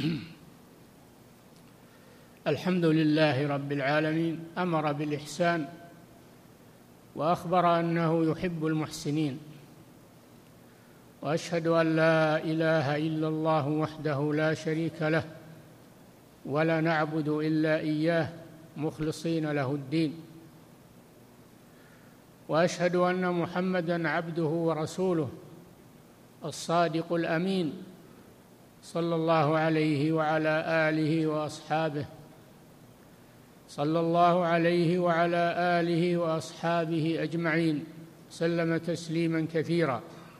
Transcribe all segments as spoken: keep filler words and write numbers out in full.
الحمد لله رب العالمين، أمر بالإحسان وأخبر أنه يحب المحسنين، وأشهد أن لا إله إلا الله وحده لا شريك له، ولا نعبد إلا إياه مخلصين له الدين، وأشهد أن محمدًا عبده ورسوله الصادق الأمين، صلى الله عليه وعلى آله وأصحابه صلى الله عليه وعلى آله وأصحابه أجمعين، سلم تسليمًا كثيرًا.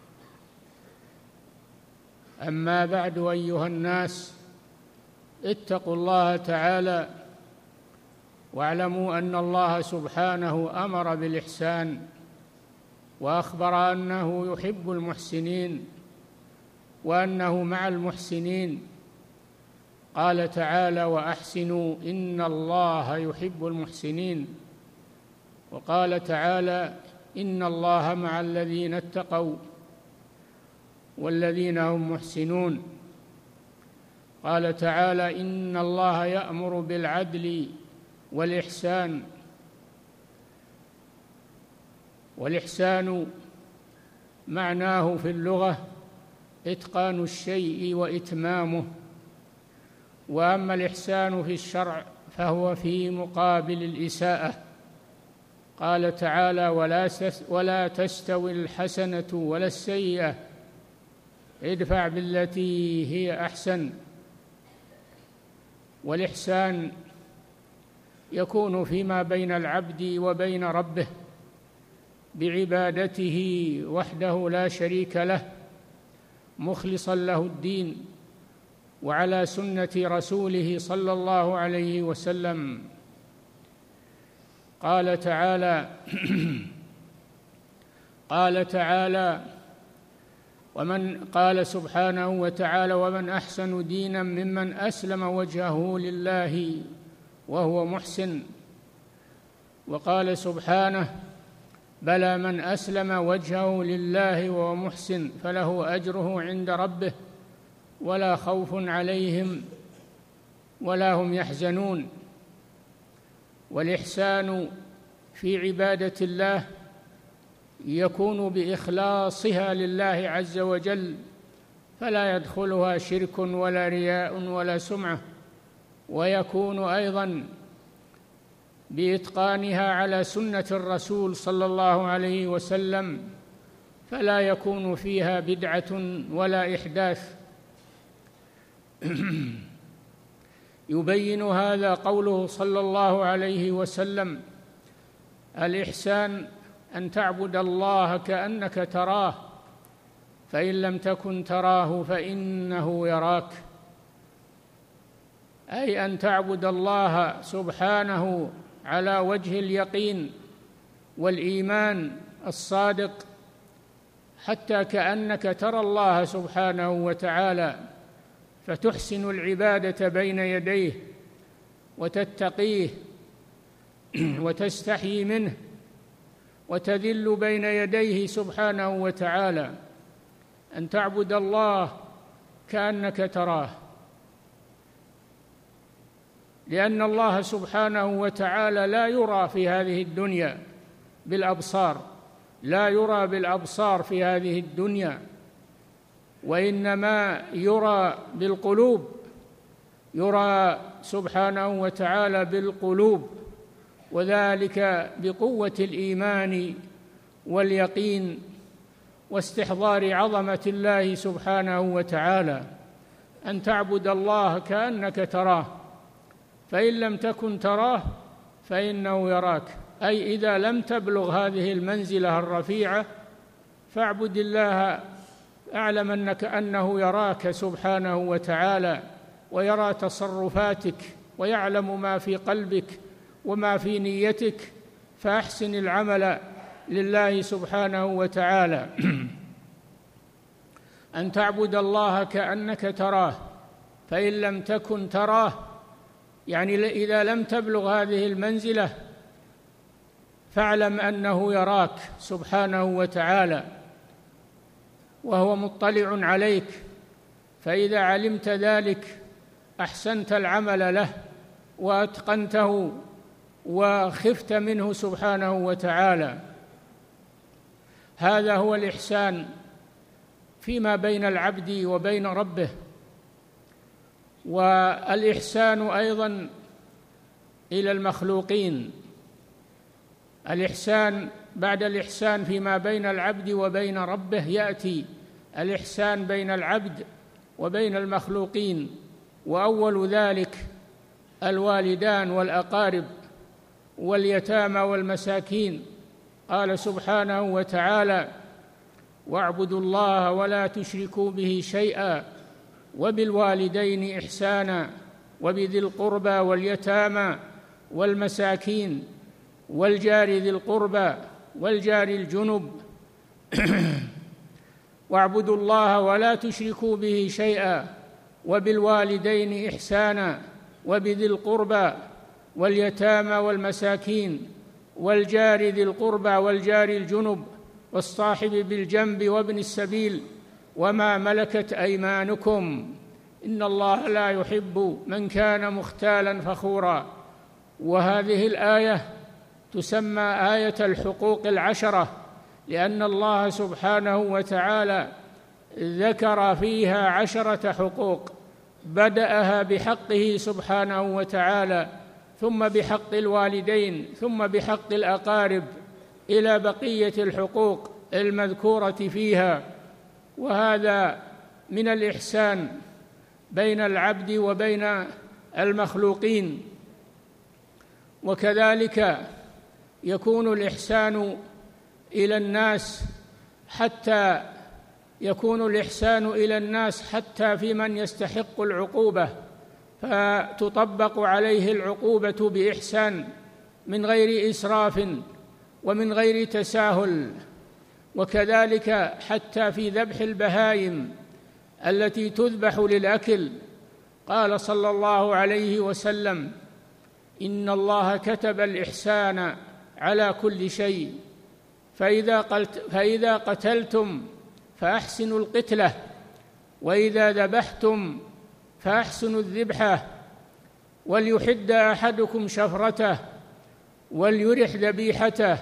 أما بعد، أيها الناس، اتقوا الله تعالى واعلموا أن الله سبحانه أمر بالإحسان وأخبر أنه يحب المحسنين وأنه مع المحسنين. قال تعالى: وأحسنوا إن الله يحب المحسنين. وقال تعالى: إن الله مع الذين اتقوا والذين هم محسنون. قال تعالى: إن الله يأمر بالعدل والإحسان. والإحسان معناه في اللغة إتقان الشيء وإتمامه، وأما الإحسان في الشرع فهو في مقابل الإساءة. قال تعالى: ولا تستوي الحسنة ولا السيئة ادفع بالتي هي أحسن. والإحسان يكون فيما بين العبد وبين ربه بعبادته وحده لا شريك له، مخلصا له الدين وعلى سنة رسوله صلى الله عليه وسلم. قال تعالى قال تعالى ومن قال سبحانه وتعالى: ومن أحسن دينا ممن أسلم وجهه لله وهو محسن. وقال سبحانه: بلى من أسلم وجهه لله وهو محسن فله أجره عند ربه ولا خوف عليهم ولا هم يحزنون. والإحسان في عبادة الله يكون بإخلاصها لله عز وجل، فلا يدخلها شرك ولا رياء ولا سمعة، ويكون أيضاً بإتقانها على سنة الرسول صلى الله عليه وسلم، فلا يكون فيها بدعة ولا إحداث. يبين هذا قوله صلى الله عليه وسلم: الإحسان أن تعبد الله كأنك تراه، فإن لم تكن تراه فإنه يراك. أي أن تعبد الله سبحانه على وجه اليقين والإيمان الصادق، حتى كأنك ترى الله سبحانه وتعالى، فتحسن العبادة بين يديه وتتقيه وتستحيي منه وتذل بين يديه سبحانه وتعالى. أن تعبد الله كأنك تراه، لأن الله سبحانه وتعالى لا يرى في هذه الدنيا بالأبصار، لا يرى بالأبصار في هذه الدنيا، وإنما يرى بالقلوب، يرى سبحانه وتعالى بالقلوب، وذلك بقوة الإيمان واليقين واستحضار عظمة الله سبحانه وتعالى. أن تعبد الله كأنك تراه، فإن لم تكن تراه فإنه يراك. أي إذا لم تبلغ هذه المنزلة الرفيعة فاعبد الله أعلم أنك أنه يراك سبحانه وتعالى، ويرى تصرفاتك ويعلم ما في قلبك وما في نيتك، فأحسن العمل لله سبحانه وتعالى. أن تعبد الله كأنك تراه، فإن لم تكن تراه يعني إذا لم تبلغ هذه المنزلة فاعلم أنه يراك سبحانه وتعالى وهو مطلع عليك. فإذا علمت ذلك أحسنت العمل له وأتقنته وخفت منه سبحانه وتعالى. هذا هو الإحسان فيما بين العبد وبين ربه. والإحسان أيضا إلى المخلوقين، الإحسان بعد الإحسان فيما بين العبد وبين ربه يأتي الإحسان بين العبد وبين المخلوقين، وأول ذلك الوالدان والأقارب واليتامى والمساكين. قال سبحانه وتعالى: واعبدوا الله ولا تشركوا به شيئا وبالوالدين إحسانا وبذي القربى واليتامى والمساكين والجار ذي القربى والجار الجنب واعبدوا الله ولا تشركوا به شيئا وبالوالدين إحسانا وبذي القربى واليتامى والمساكين والجار ذي القربى والجار الجنب والصاحب بالجنب وابن السبيل وما ملكت أيمانكم إن الله لا يحب من كان مختالا فخورا. وهذه الآية تسمى آية الحقوق العشرة، لأن الله سبحانه وتعالى ذكر فيها عشرة حقوق، بدأها بحقه سبحانه وتعالى، ثم بحق الوالدين، ثم بحق الأقارب، إلى بقية الحقوق المذكورة فيها. وهذا من الإحسان بين العبد وبين المخلوقين. وكذلك يكون الإحسان إلى الناس حتى يكون الإحسان إلى الناس حتى في من يستحق العقوبة، فتطبق عليه العقوبة بإحسان من غير إسراف ومن غير تساهل. وكذلك حتى في ذبح البهائم التي تذبح للأكل، قال صلى الله عليه وسلم: إن الله كتب الإحسان على كل شيء، فإذا, قلت فإذا قتلتم فأحسنوا القتلة، وإذا ذبحتم فأحسنوا الذبحة، وليحد أحدكم شفرته وليرح ذبيحته.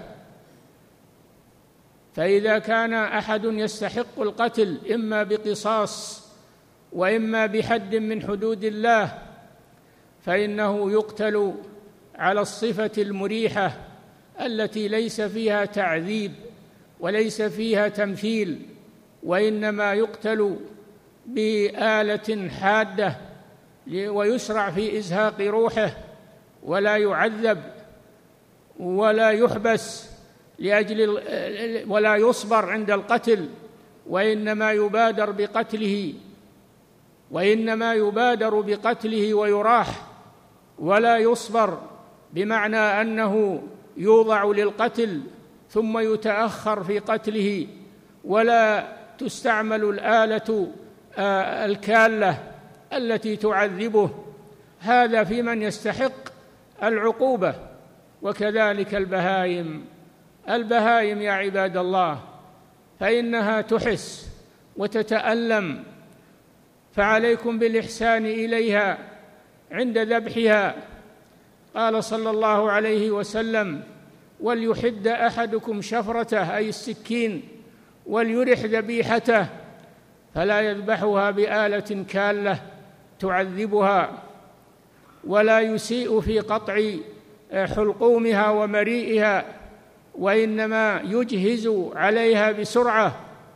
فإذا كان أحد يستحق القتل إما بقصاص وإما بحد من حدود الله، فإنه يقتل على الصفة المريحة التي ليس فيها تعذيب وليس فيها تمثيل، وإنما يقتل بآلة حادة ويسرع في إزهاق روحه، ولا يعذب ولا يحبس لأجل ولا يصبر عند القتل، وإنما يبادر بقتله وإنما يبادر بقتله ويراح ولا يصبر، بمعنى أنه يوضع للقتل ثم يتأخر في قتله، ولا تستعمل الآلة الكالة التي تعذبه. هذا في من يستحق العقوبة. وكذلك البهائم البهائم يا عباد الله، فإنها تحس وتتألم، فعليكم بالإحسان إليها عند ذبحها. قال صلى الله عليه وسلم: وليحد أحدكم شفرته أي السكين وليرح ذبيحته، فلا يذبحها بآلة كالة تعذبها، ولا يسيء في قطع حلقومها ومريئها، وإنما يجهز عليها بسرعة.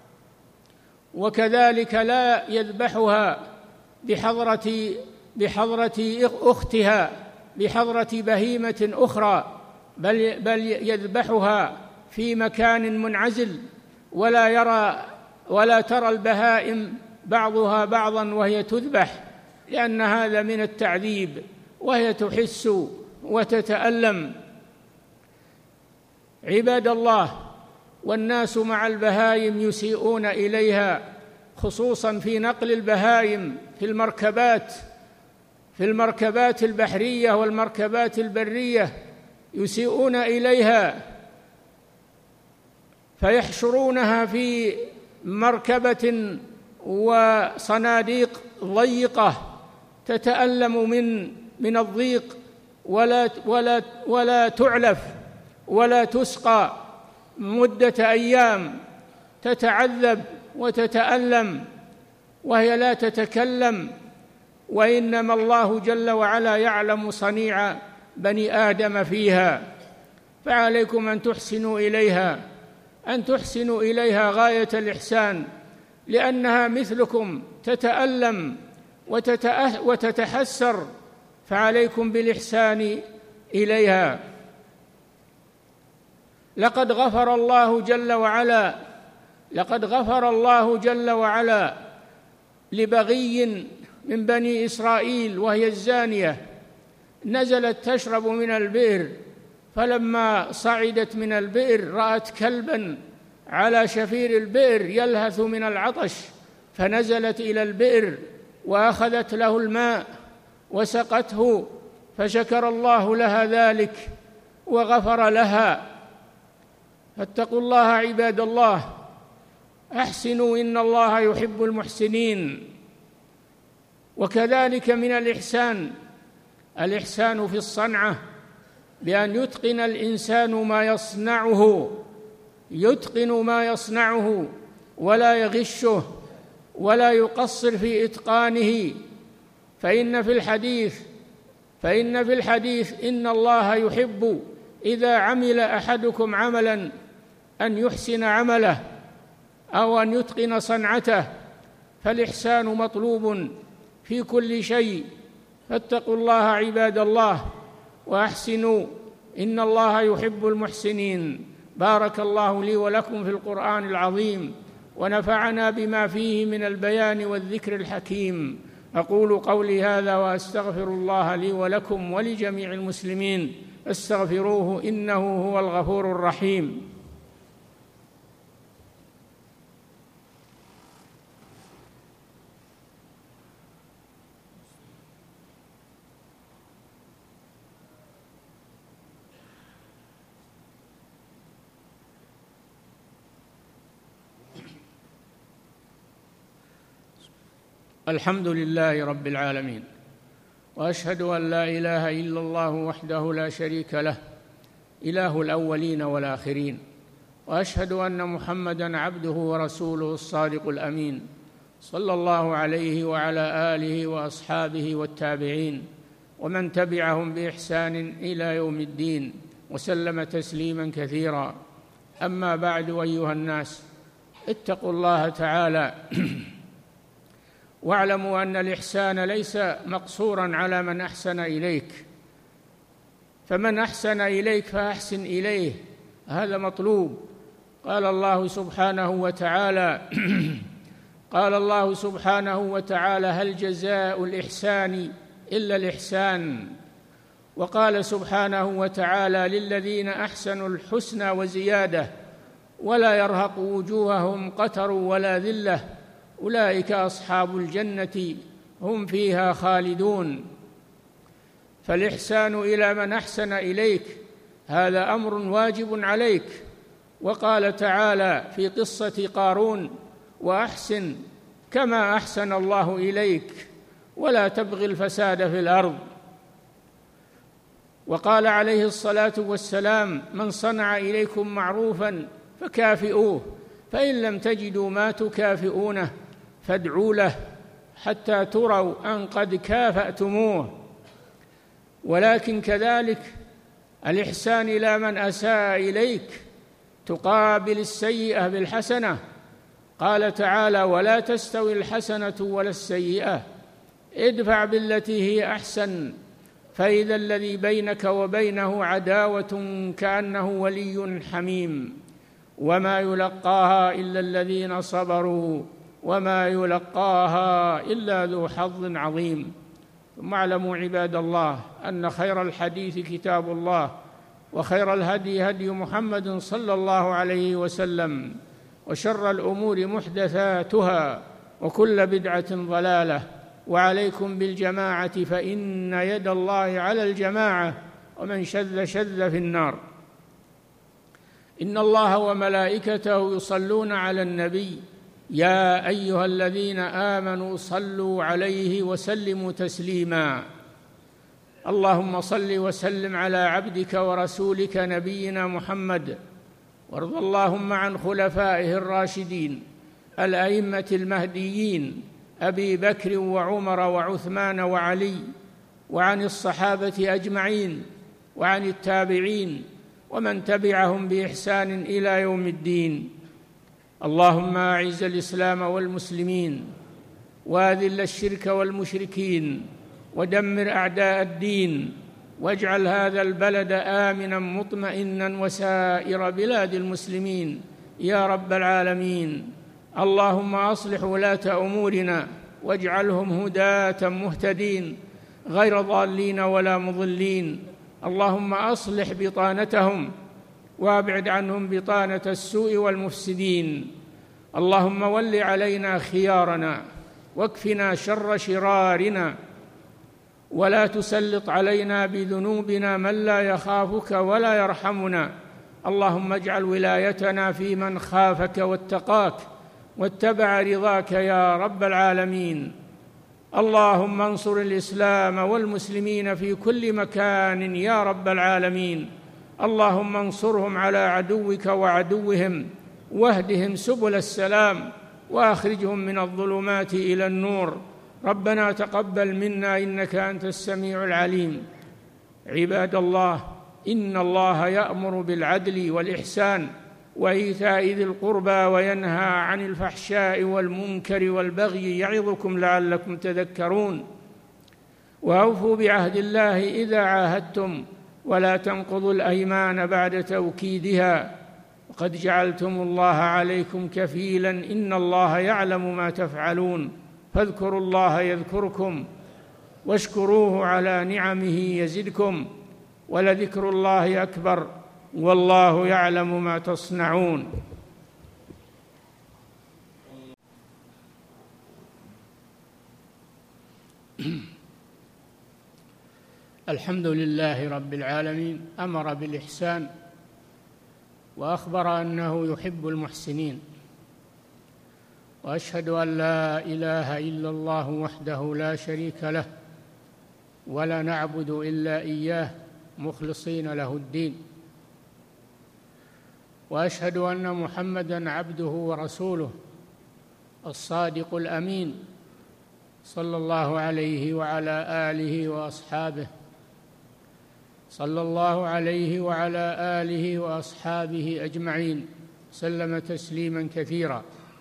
وكذلك لا يذبحها بحضرة بحضرة أختها، بحضرة بهيمة أخرى، بل بل يذبحها في مكان منعزل، ولا يرى ولا ترى البهائم بعضها بعضا وهي تذبح، لأن هذا من التعذيب، وهي تحس وتتألم. عباد الله، والناس مع البهائم يسيئون إليها، خصوصا في نقل البهائم في المركبات في المركبات البحرية والمركبات البرية، يسيئون إليها فيحشرونها في مركبة وصناديق ضيقة تتألم من من الضيق ولا ولا ولا تعلف ولا تسقى مدة أيام، تتعذب وتتألم وهي لا تتكلم، وإنما الله جل وعلا يعلم صنيع بني آدم فيها. فعليكم أن تحسنوا إليها أن تحسنوا إليها غاية الإحسان، لأنها مثلكم تتألم وتتحسر، فعليكم بالإحسان إليها. لقد غفر الله جل وعلا لقد غفر الله جل وعلا لبغي من بني إسرائيل وهي الزانية، نزلت تشرب من البئر، فلما صعدت من البئر رأت كلبا على شفير البئر يلهث من العطش، فنزلت إلى البئر وأخذت له الماء وسقته، فشكر الله لها ذلك وغفر لها. فاتقوا الله عباد الله، أحسنوا إن الله يحب المحسنين. وكذلك من الإحسان الإحسان في الصنعة، بأن يتقن الإنسان ما يصنعه يتقن ما يصنعه ولا يغشه ولا يقصر في إتقانه. فإن في الحديث فإن في الحديث إن الله يحب إذا عمل أحدكم عملا أن يحسن عمله أو أن يتقن صنعته، فالإحسان مطلوب في كل شيء. فاتقوا الله عباد الله وأحسنوا إن الله يحب المحسنين. بارك الله لي ولكم في القرآن العظيم، ونفعنا بما فيه من البيان والذكر الحكيم. أقول قولي هذا وأستغفر الله لي ولكم ولجميع المسلمين، استغفروه إنه هو الغفور الرحيم. الحمد لله رب العالمين، وأشهد أن لا إله إلا الله وحده لا شريك له إله الأولين والآخرين، وأشهد أن محمدًا عبده ورسوله الصادق الأمين، صلى الله عليه وعلى آله وأصحابه والتابعين ومن تبعهم بإحسان إلى يوم الدين، وسلم تسليمًا كثيرا. أما بعد، أيها الناس، اتقوا الله تعالى واعلموا أن الإحسان ليس مقصوراً على من أحسن إليك، فمن أحسن إليك فأحسن إليه، هذا مطلوب. قال الله سبحانه وتعالى قال الله سبحانه وتعالى: هل جزاء الإحسان إلا الإحسان؟ وقال سبحانه وتعالى: للذين أحسنوا الحسنى وزيادة ولا يرهق وجوههم قتر ولا ذلة أولئك أصحاب الجنة هم فيها خالدون. فالإحسان إلى من أحسن إليك هذا أمر واجب عليك. وقال تعالى في قصة قارون: وأحسن كما أحسن الله إليك ولا تبغ الفساد في الأرض. وقال عليه الصلاة والسلام: من صنع إليكم معروفا فكافئوه، فإن لم تجدوا ما تكافئونه فادعوا له حتى تروا أن قد كافأتموه. ولكن كذلك الإحسان إلى من أساء إليك تقابل السيئة بالحسنة. قال تعالى: ولا تستوي الحسنة ولا السيئة ادفع بالتي هي أحسن فإذا الذي بينك وبينه عداوة كأنه ولي حميم وما يلقاها إلا الذين صبروا وما يلقاها إلا ذو حظ عظيم. ثم اعلموا عباد الله أن خير الحديث كتاب الله، وخير الهدي هدي محمد صلى الله عليه وسلم، وشر الأمور محدثاتها، وكل بدعة ضلالة. وعليكم بالجماعة فإن يد الله على الجماعة، ومن شذ شذ في النار. إن الله وملائكته يصلون على النبي يا أيها الذين آمنوا صلوا عليه وسلموا تسليما. اللهم صل وسلم على عبدك ورسولك نبينا محمد، وارض اللهم عن خلفائه الراشدين الأئمة المهديين أبي بكر وعمر وعثمان وعلي، وعن الصحابة أجمعين، وعن التابعين ومن تبعهم بإحسان إلى يوم الدين. اللهم أعز الإسلام والمسلمين، وأذل الشرك والمشركين، ودمر أعداء الدين، واجعل هذا البلد آمنا مطمئنا وسائر بلاد المسلمين يا رب العالمين. اللهم أصلح ولاة أمورنا واجعلهم هداة مهتدين غير ضالين ولا مضلين. اللهم أصلح بطانتهم وابعد عنهم بطانة السوء والمفسدين. اللهم ول علينا خيارنا واكفنا شر شرارنا، ولا تسلط علينا بذنوبنا من لا يخافك ولا يرحمنا. اللهم اجعل ولايتنا في من خافك واتقاك واتبع رضاك يا رب العالمين. اللهم انصر الإسلام والمسلمين في كل مكان يا رب العالمين. اللهم انصرهم على عدوك وعدوهم، واهدهم سبل السلام، وأخرجهم من الظلمات إلى النور. ربنا تقبل منا إنك أنت السميع العليم. عباد الله، إن الله يأمر بالعدل والإحسان وإيتاء ذي القربى وينهى عن الفحشاء والمنكر والبغي يعظكم لعلكم تذكرون. وأوفوا بعهد الله إذا عاهدتم، ولا تنقضوا الأيمان بعد توكيدها، وقد جعلتم الله عليكم كفيلا إن الله يعلم ما تفعلون. فاذكروا الله يذكركم واشكروه على نعمه يزدكم، ولذكر الله أكبر والله يعلم ما تصنعون. الحمد لله رب العالمين، أمر بالإحسان وأخبر أنه يحب المحسنين، وأشهد أن لا إله إلا الله وحده لا شريك له، ولا نعبد إلا إياه مخلصين له الدين. وأشهد أن محمدًا عبده ورسوله الصادق الأمين، صلى الله عليه وعلى آله وأصحابه صلى الله عليه وعلى آله وأصحابه أجمعين، سلم تسليماً كثيراً.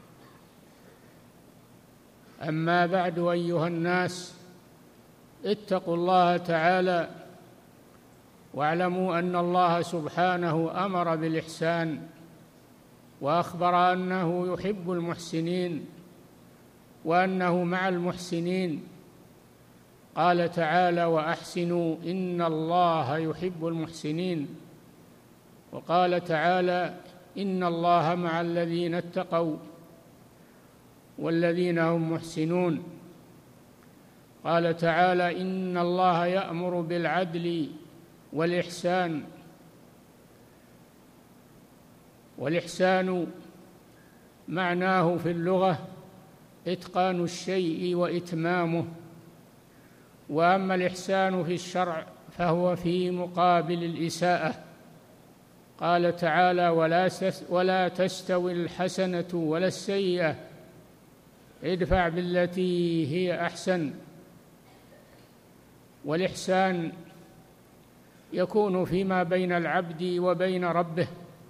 أما بعد، أيها الناس، اتقوا الله تعالى واعلموا أن الله سبحانه أمر بالإحسان، وأخبر أنه يحب المحسنين وأنه مع المحسنين. قال تعالى: وأحسنوا إن الله يحب المحسنين. وقال تعالى: إن الله مع الذين اتقوا والذين هم محسنون. قال تعالى: إن الله يأمر بالعدل والإحسان. والإحسان معناه في اللغة إتقان الشيء وإتمامه، وأما الإحسان في الشرع فهو في مقابل الإساءة. قال تعالى: ولا تستوي الحسنة ولا السيئة ادفع بالتي هي أحسن. والإحسان يكون فيما بين العبد وبين ربه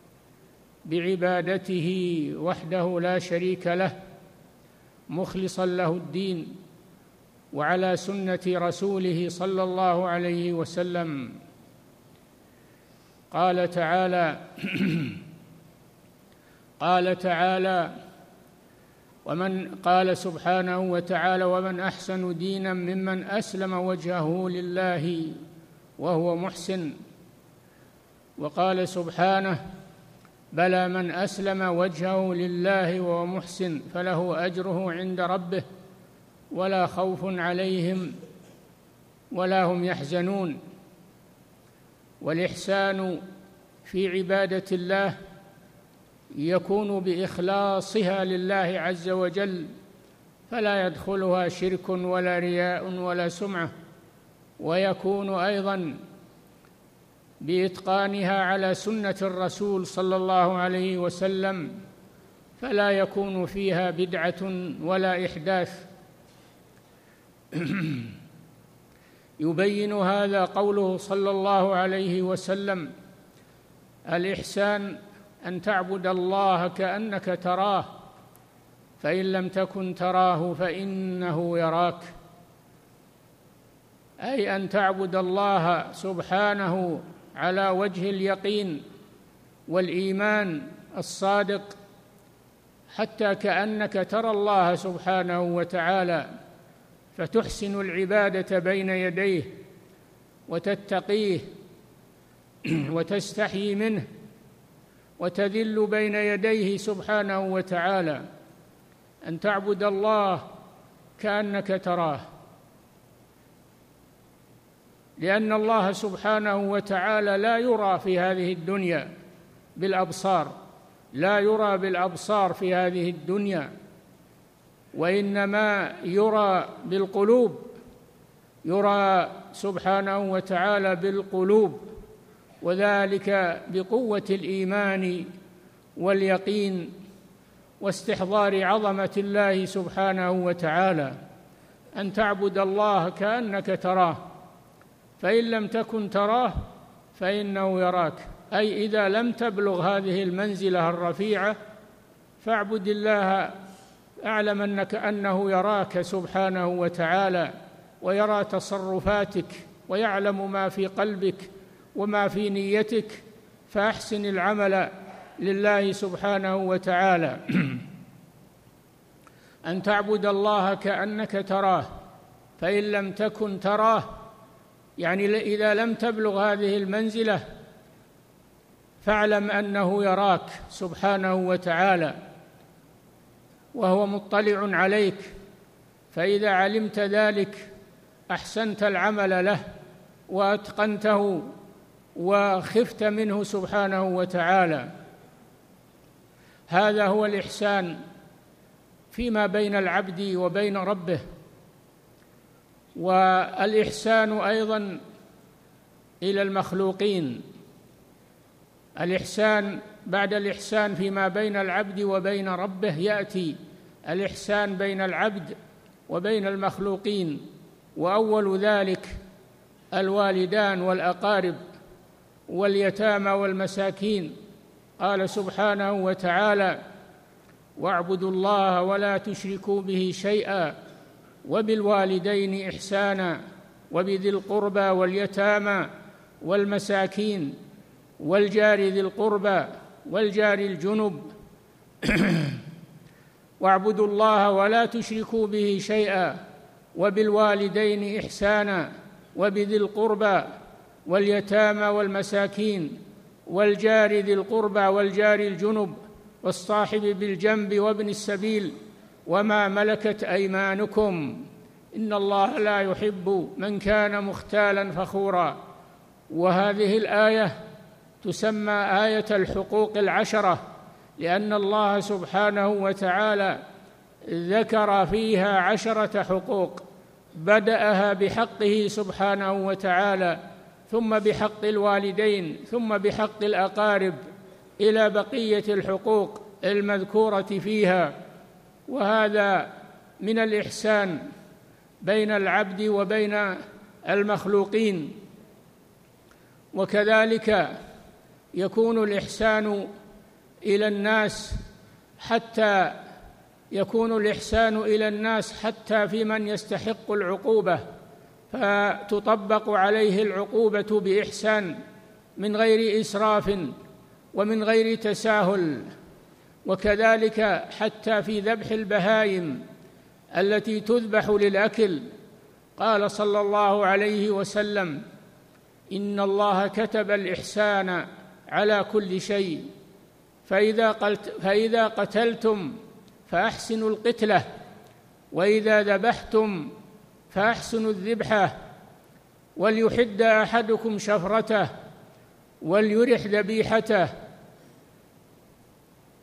بعبادته وحده لا شريك له، مخلصا له الدين وعلى سنة رسوله صلى الله عليه وسلم. قال تعالى قال تعالى ومن قال سبحانه وتعالى: ومن أحسن دينا ممن أسلم وجهه لله وهو محسن. وقال سبحانه: بلى من أسلم وجهه لله وهو محسن فله أجره عند ربه ولا خوف عليهم ولا هم يحزنون. والإحسان في عبادة الله يكون بإخلاصها لله عز وجل، فلا يدخلها شرك ولا رياء ولا سمعة، ويكون أيضا بإتقانها على سنة الرسول صلى الله عليه وسلم، فلا يكون فيها بدعة ولا إحداث. يبين هذا قوله صلى الله عليه وسلم: الإحسان أن تعبد الله كأنك تراه، فإن لم تكن تراه فإنه يراك، أي أن تعبد الله سبحانه على وجه اليقين والإيمان الصادق، حتى كأنك ترى الله سبحانه وتعالى، فتحسن العبادة بين يديه وتتقيه وتستحيي منه وتذل بين يديه سبحانه وتعالى، أن تعبد الله كأنك تراه، لأن الله سبحانه وتعالى لا يرى في هذه الدنيا بالأبصار، لا يرى بالأبصار في هذه الدنيا، وإنما يرى بالقلوب، يرى سبحانه وتعالى بالقلوب، وذلك بقوة الإيمان واليقين واستحضار عظمة الله سبحانه وتعالى. أن تعبد الله كأنك تراه، فإن لم تكن تراه فإنه يراك، أي إذا لم تبلغ هذه المنزلة الرفيعة فاعبد الله أعلم أنك أنه يراك سبحانه وتعالى، ويرى تصرفاتك، ويعلم ما في قلبك وما في نيتك، فأحسن العمل لله سبحانه وتعالى. أن تعبد الله كأنك تراه، فإن لم تكن تراه يعني إذا لم تبلغ هذه المنزلة فاعلم أنه يراك سبحانه وتعالى وهو مطلع عليك، فإذا علمت ذلك أحسنت العمل له وأتقنته وخفت منه سبحانه وتعالى. هذا هو الإحسان فيما بين العبد وبين ربه. والإحسان أيضا إلى المخلوقين، الإحسان بعد الإحسان فيما بين العبد وبين ربه يأتي الإحسان بين العبد وبين المخلوقين، وأول ذلك الوالدان والأقارب واليتامى والمساكين. قال سبحانه وتعالى: واعبدوا الله ولا تشركوا به شيئا وبالوالدين إحسانا وبذي القربى واليتامى والمساكين والجار ذي القربى والجار الجنب واعبدوا الله ولا تشركوا به شيئا وبالوالدين إحسانا وبذي القربى واليتامى والمساكين والجار ذي القربى والجار الجنب والصاحب بالجنب وابن السبيل وما ملكت أيمانكم إن الله لا يحب من كان مختالا فخورا. وهذه الآية تسمى آية الحقوق العشرة، لأن الله سبحانه وتعالى ذكر فيها عشرة حقوق، بدأها بحقه سبحانه وتعالى، ثم بحق الوالدين، ثم بحق الأقارب، إلى بقية الحقوق المذكورة فيها. وهذا من الإحسان بين العبد وبين المخلوقين. وكذلك يكون الإحسان إلى الناس حتى يكون الإحسان إلى الناس حتى في من يستحق العقوبة، فتطبق عليه العقوبة بإحسان من غير إسراف ومن غير تساهل. وكذلك حتى في ذبح البهائم التي تذبح للأكل، قال صلى الله عليه وسلم: إن الله كتب الإحسان على كل شيء، فإذا, قلت فإذا قتلتم فأحسنوا القتلة، وإذا ذبحتم فأحسنوا الذبحة، وليحد أحدكم شفرته وليرح ذبيحته.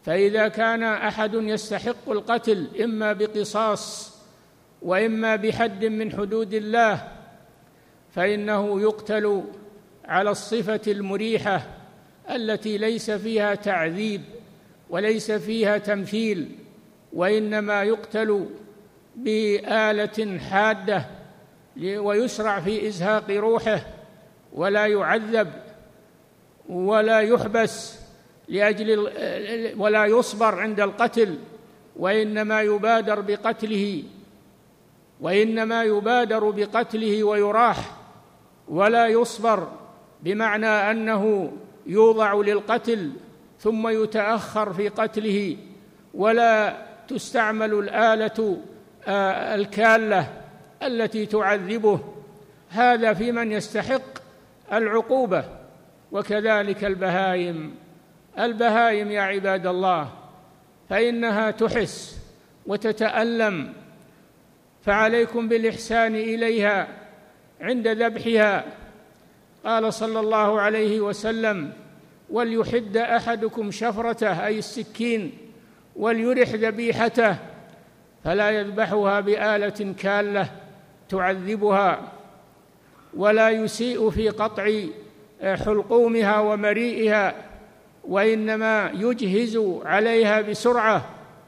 فإذا كان أحد يستحق القتل إما بقصاص وإما بحد من حدود الله فإنه يقتل على الصفة المريحة التي ليس فيها تعذيب وليس فيها تمثيل، وإنما يقتل بآلة حادة ويسرع في إزهاق روحه ولا يعذب ولا يحبس لأجل ولا يصبر عند القتل، وإنما يبادر بقتله وإنما يبادر بقتله ويراح ولا يصبر، بمعنى أنه يوضع للقتل ثم يتأخر في قتله، ولا تستعمل الآلة الكالة التي تعذبه. هذا في من يستحق العقوبة. وكذلك البهائم البهائم يا عباد الله فإنها تحس وتتألم، فعليكم بالإحسان إليها عند ذبحها. قال صلى الله عليه وسلم: وليحد أحدكم شفرته أي السكين وليرح ذبيحته، فلا يذبحها بآلة كالة تعذبها، ولا يسيء في قطع حلقومها ومريئها، وإنما يجهز عليها بسرعة.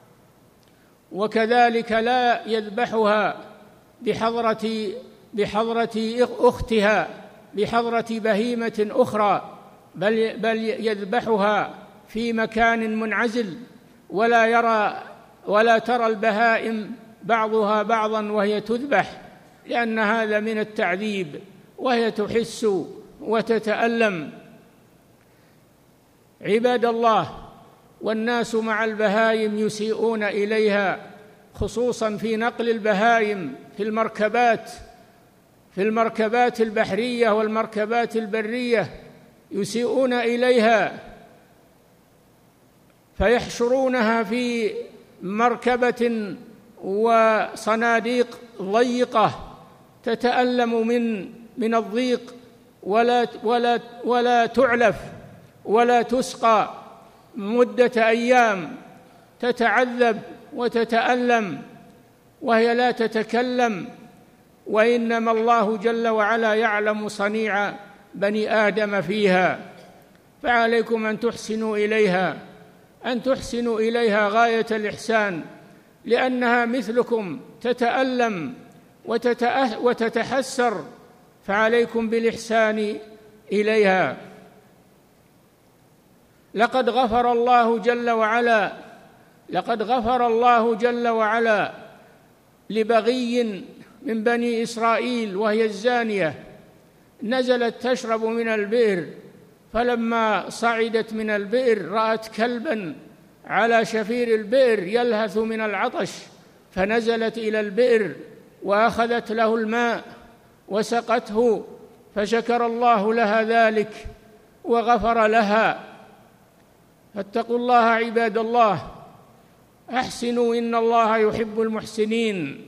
وكذلك لا يذبحها بحضرة بحضرة أختها بحضرة بهيمة أخرى، بل بل يذبحها في مكان منعزل، ولا يرى ولا ترى البهائم بعضها بعضا وهي تذبح، لأن هذا من التعذيب وهي تحس وتتألم. عباد الله، والناس مع البهائم يسيئون إليها، خصوصا في نقل البهائم في المركبات في المركبات البحرية والمركبات البرية، يسيئون إليها فيحشرونها في مركبة وصناديق ضيقة تتألم من من الضيق، ولا ولا ولا تعلف ولا تسقى مدة أيام، تتعذب وتتألم وهي لا تتكلم، وإنما الله جل وعلا يعلم صنيع بني آدم فيها. فعليكم أن تحسنوا إليها أن تحسنوا إليها غاية الإحسان، لأنها مثلكم تتألم وتتحسر، فعليكم بالإحسان إليها. لقد غفر الله جل وعلا لقد غفر الله جل وعلا لبغي من بني إسرائيل، وهي الزانية، نزلت تشرب من البئر، فلما صعدت من البئر رأت كلبا على شفير البئر يلهث من العطش، فنزلت إلى البئر وأخذت له الماء وسقته، فشكر الله لها ذلك وغفر لها. فاتقوا الله عباد الله، أحسنوا إن الله يحب المحسنين.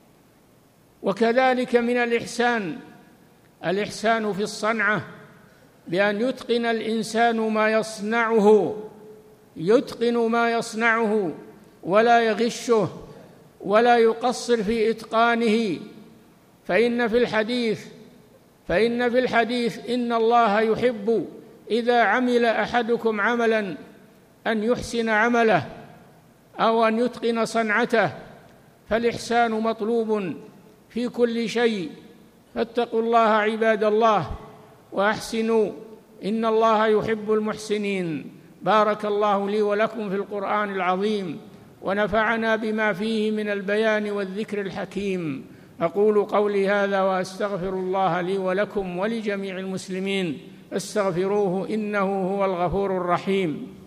وكذلك من الإحسان الإحسان في الصنعة، بأن يتقن الإنسان ما يصنعه يتقن ما يصنعه ولا يغشه ولا يقصر في إتقانه. فإن في الحديث فإن في الحديث إن الله يحب إذا عمل أحدكم عملا أن يحسن عمله أو أن يتقن صنعته، فالإحسان مطلوب في كل شيء. فاتقوا الله عباد الله وأحسنوا إن الله يحب المحسنين. بارك الله لي ولكم في القرآن العظيم، ونفعنا بما فيه من البيان والذكر الحكيم. أقول قولي هذا وأستغفر الله لي ولكم ولجميع المسلمين، فاستغفروه إنه هو الغفور الرحيم.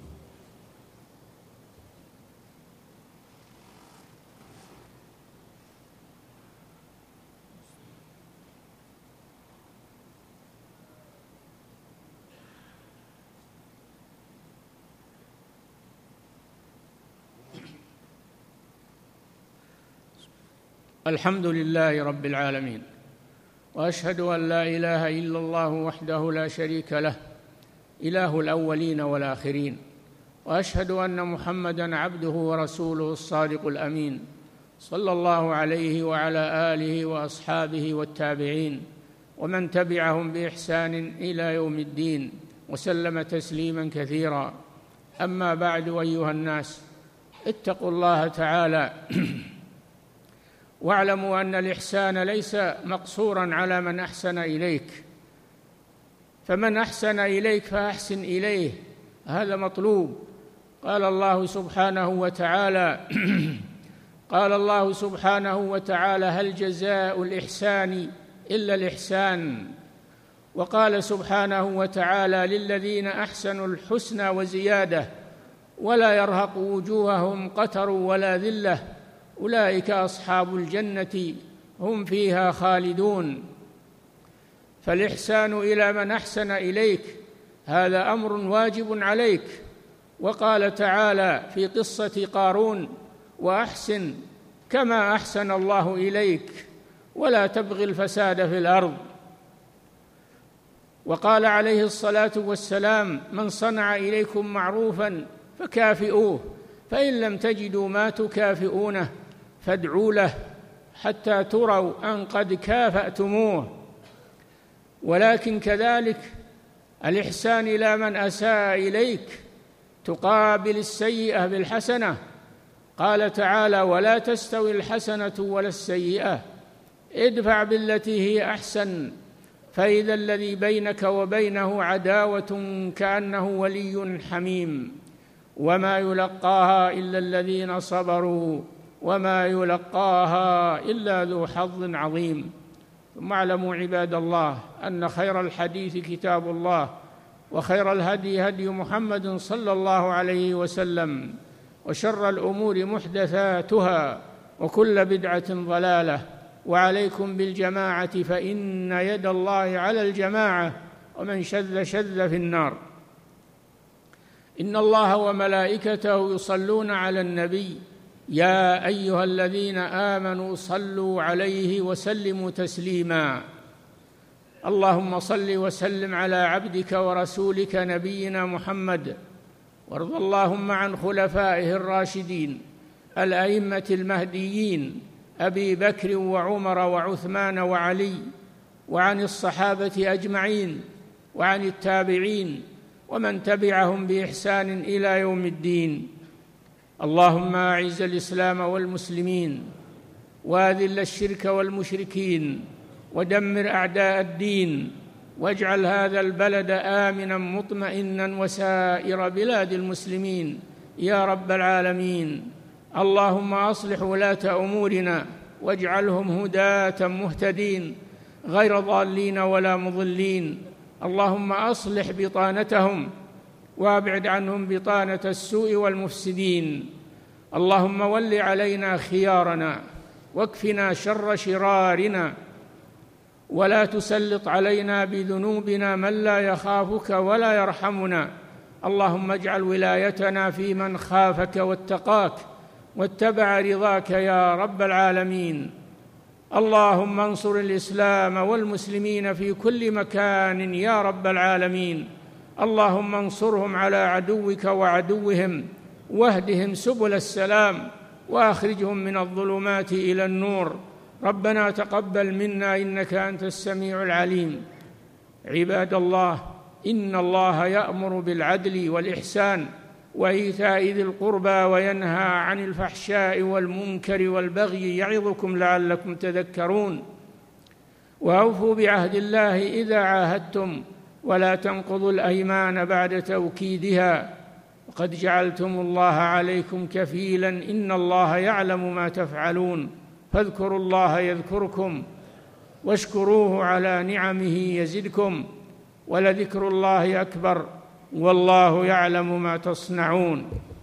الحمد لله رب العالمين، وأشهد أن لا إله إلا الله وحده لا شريك له، إله الأولين والآخرين، وأشهد أن محمدًا عبده ورسوله الصادق الأمين، صلى الله عليه وعلى آله وأصحابه والتابعين ومن تبعهم بإحسان إلى يوم الدين، وسلم تسليمًا كثيرا. أما بعد، أيها الناس، اتقوا الله تعالى واعلموا أن الإحسان ليس مقصورا على من أحسن إليك، فمن أحسن إليك فأحسن إليه، هذا مطلوب. قال الله سبحانه وتعالى قال الله سبحانه وتعالى: هل جزاء الإحسان إلا الإحسان. وقال سبحانه وتعالى: للذين أحسنوا الحسنى وزيادة ولا يرهق وجوههم قتر ولا ذلة أولئك أصحاب الجنة هم فيها خالدون. فالإحسان إلى من أحسن إليك هذا أمر واجب عليك. وقال تعالى في قصة قارون: وأحسن كما أحسن الله إليك ولا تبغ الفساد في الأرض. وقال عليه الصلاة والسلام: من صنع إليكم معروفا فكافئوه، فإن لم تجدوا ما تكافئونه فادعوا له حتى تروا أن قد كافأتموه. ولكن كذلك الإحسان إلى من أساء إليك تقابل السيئة بالحسنة. قال تعالى: ولا تستوي الحسنة ولا السيئة ادفع بالتي هي أحسن فإذا الذي بينك وبينه عداوة كأنه ولي حميم وما يلقاها إلا الذين صبروا وما يلقاها إلا ذو حظ عظيم. ثم اعلموا عباد الله أن خير الحديث كتاب الله، وخير الهدي هدي محمد صلى الله عليه وسلم، وشر الأمور محدثاتها، وكل بدعة ضلالة. وعليكم بالجماعة فإن يد الله على الجماعة، ومن شذ شذ في النار. إن الله وملائكته يصلون على النبي يا أيها الذين آمنوا صلوا عليه وسلموا تسليما. اللهم صل وسلم على عبدك ورسولك نبينا محمد، وارض اللهم عن خلفائه الراشدين الأئمة المهديين أبي بكر وعمر وعثمان وعلي، وعن الصحابة أجمعين، وعن التابعين ومن تبعهم بإحسان إلى يوم الدين. اللهم أعز الإسلام والمسلمين، وأذل الشرك والمشركين، ودمر أعداء الدين، واجعل هذا البلد آمنا مطمئنا وسائر بلاد المسلمين يا رب العالمين. اللهم أصلح ولاة أمورنا واجعلهم هداة مهتدين غير ضالين ولا مضلين. اللهم أصلح بطانتهم وابعد عنهم بطانة السوء والمفسدين. اللهم ول علينا خيارنا واكفنا شر شرارنا، ولا تسلط علينا بذنوبنا من لا يخافك ولا يرحمنا. اللهم اجعل ولايتنا في من خافك واتقاك واتبع رضاك يا رب العالمين. اللهم انصر الإسلام والمسلمين في كل مكان يا رب العالمين. اللهم انصرهم على عدوك وعدوهم، واهدهم سبل السلام، وأخرجهم من الظلمات إلى النور. ربنا تقبل منا إنك أنت السميع العليم. عباد الله، إن الله يأمر بالعدل والإحسان وإيتاء ذي القربى وينهى عن الفحشاء والمنكر والبغي يعظكم لعلكم تذكرون. وأوفوا بعهد الله إذا عاهدتم، ولا تنقضوا الأيمان بعد توكيدها، وقد جعلتم الله عليكم كفيلا إن الله يعلم ما تفعلون. فاذكروا الله يذكركم واشكروه على نعمه يزدكم، ولذكر الله أكبر والله يعلم ما تصنعون.